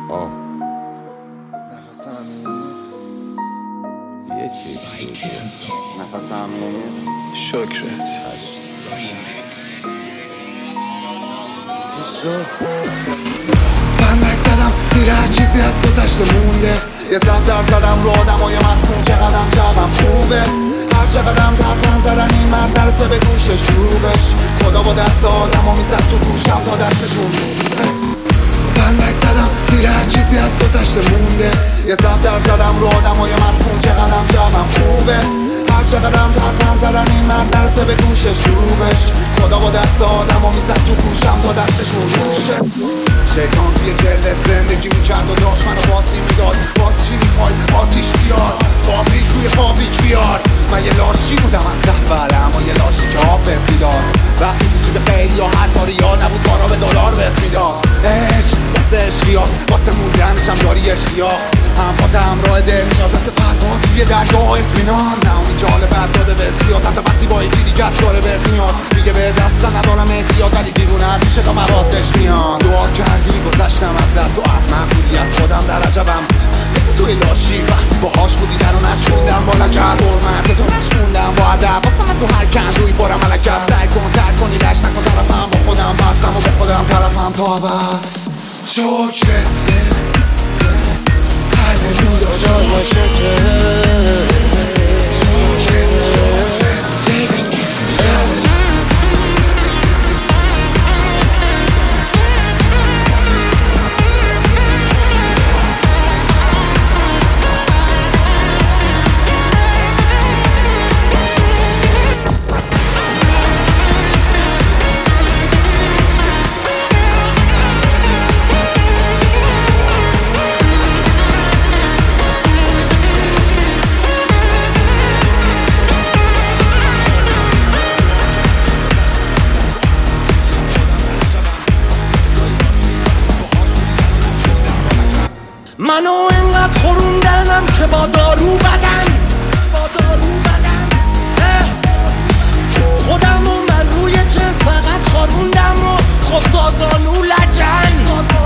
نفسم یکی نفسم شکرت بندک زدم زیر هر چیزی از گذشته مونده یه زفتر زدم رو آدمای مسمون چقدرم جوم خوبه هر چقدرم تفن زدن این مرد نرسه به گوشش روبش خدا با دست آدم و میزد تو گوشم تا دستشون بندک زدم زیر هر چیزی از گذشته مونده یه زفتر زدم رو آدمای مسمون چقدرم جوم خوبه هر چقدرم تفن زدن این مرد نرسه به گوشش روبش خدا با دست آدم و میزد تو گوشم تا دستشون روشه شیطان توی جلد زندگی میکرد و داشت منو باز نمیداد باز چی میخوای آتیش بیار فابریک روی فابریک بیار من یه لاشی بودم از زهبره اما یه لاشی که آب بهت میداد وقتی تو جیب خیلی یا حتی ریا نبود بارا به دلار بهت میداد عشق واسه اشتیاق واسه موندنشم داری اشتیاق همپات همراه دل نیاز واسه پرواز توی درگاه اطمینان نه اونی که حال بد داده به زیاد حتی وقتی با یکی دیگه از داره بهت میاد میگه به دست ندارم احتیاط ولی دیوونت میشه تا موادش میان دعا کردی گذشتم از دست و احمق بودی از خودم در عجبم توی لاشی وقتی باهاش بودی در رو نشوندم بالا کرد حرمت تو نشوندم با ادب واسه من تو هر کند روی بارم ملکت سعی کن ترک کنی لش نکن طرفم با خودم بستم و به خودم طرفم تا ابد شکرت هللویا شکرت منو اینقدر خوروندنم که با دارو بدن خودم و من روی جنس فقط خاروندم و خب دازانو لجن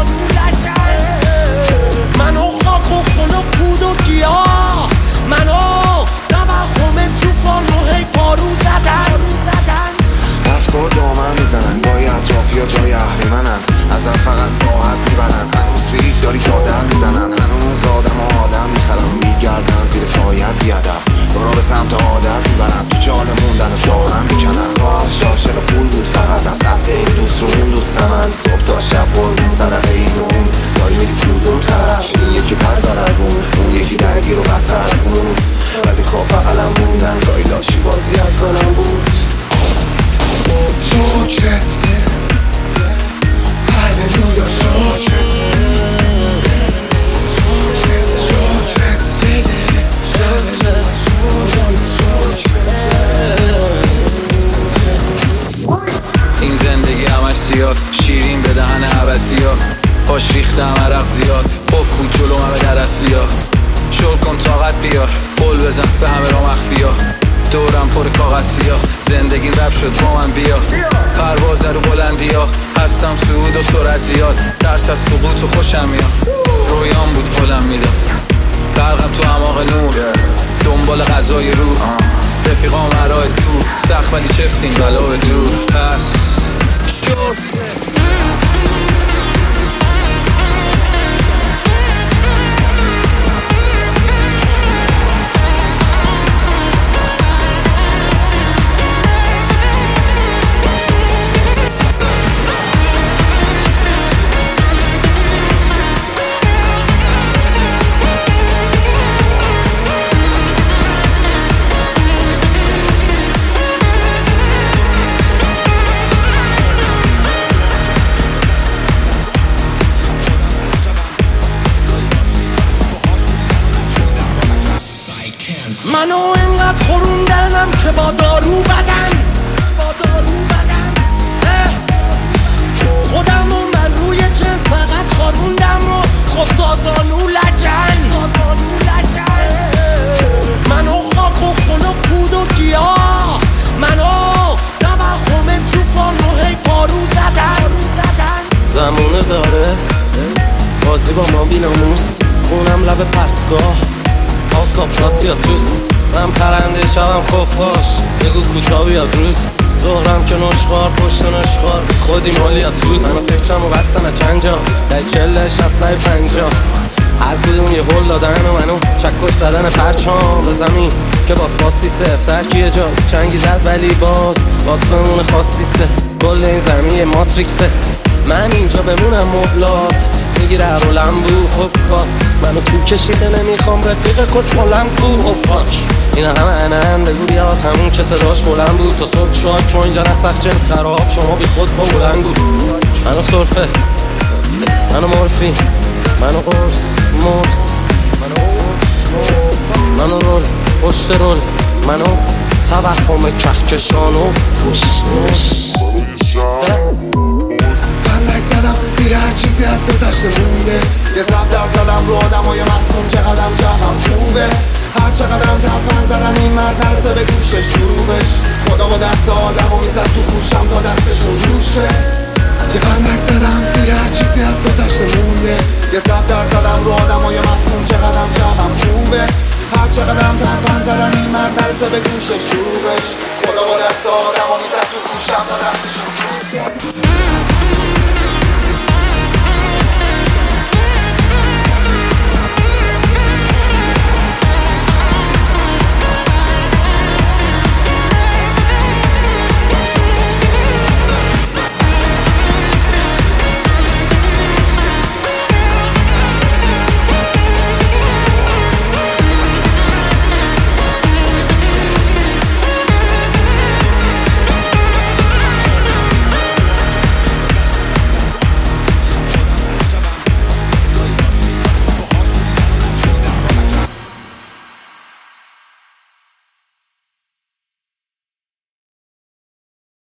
منو خاک و خون و کود و گیاه منو نبخوم توفان و هی پارو زدن افکار دامن میزنن گاهی اطرافی ها جای اهریمنن ازم فقط ساعت میبرن هنوز ریگ داری دادن میزنن هنوز آدم آدم میخرم میگردن زیر سایت بیادم دارا به سمت عادت میبرن تو جال موندن جانم میکنن راست شاشق پول بود فقط از حد این دوست رو اون دوست من صبح تا شب قربون صدقه این اون داری میری کدوم طرف این یکی پر زرگون اون یکی درگیر و بدتر از اون ولی خب بقلم موندن گاهی لاشی بازی از کنم بود شکرت هللویا شکرت این زندگی همش سیاست شیرین به دهن عبسیا باش ریختم عرق زیاد قف بود جلو همه در اصلیا شل کن طاقت بیار قول بزن به همه را مخفیا دورم پر کاغذیا زندگی رب شد با من بیا پرواز رو بلندی ها هستم صعود و سرعت زیاد ترس از سقوط و خوشم میاد رویان بود حلم میداد برقم تو اعماق نور دنبال غذای روح رفیقام هرای دور سخت ولی چفتیم بلا به دور پس شد منو اینقدر خوروندنم که با دارو بدن خودم و من روی جنس فقط خاروندم و خب دازانو لجن منو خاک و خون و کود و گیاه منو نبخوم توفان و هی پارو زدن زمونه داره باز با ما بیناموس خونم لب پرتگاه آساپرات یا توس من پرنده شبم خفاش بگو کوتا بیاد روز ظهرم که نشخوار پشت نشخوار خودی مالی یا توز منو فکرم و بستن از چند جا در 40 60 50 هر کدوم یه هول دادن و منو چکش زدن پرچام به زمین که باسی سفتر کیه جا چنگی زد ولی باز بمونه خاصیسه کل این زمین ماتریکسه من اینجا بمونم مبلات میگیره هر لمبو خب کات منو تو کشیده نمیخوام رفیق کسمالم کو فاک اینا همه انن بگو بیاد همون که صداش بلند بود تا صبح شاد چون اینجا نسخ جنس خراب شما بی خود با بلند بود منو صرفه منو مورفین منو قرص مرس منو رول پشت رول منو توهم کهکشان و پشت فندک زدم زیر هر چیزی از گذشته مونده یه زبدر زدم رو آدم و یه مسموم چقدرم جمعم خوبه هر چقدرم تفن زدن این مرد نرسه به گوشش دروغش خدا با دست آدم و میزد تو گوشم تا دستش رو روشه یه فندک زدم زیر هر چیزی از گذشته مونده یه زبدر زدم رو آدم و یه مسموم چقدرم جمعم خوبه هر چقدرم تفن زدن این مرد نرسه به گوشش دروغش خدا با دست آدم و میزد تو گوشم تا دستش رو روشه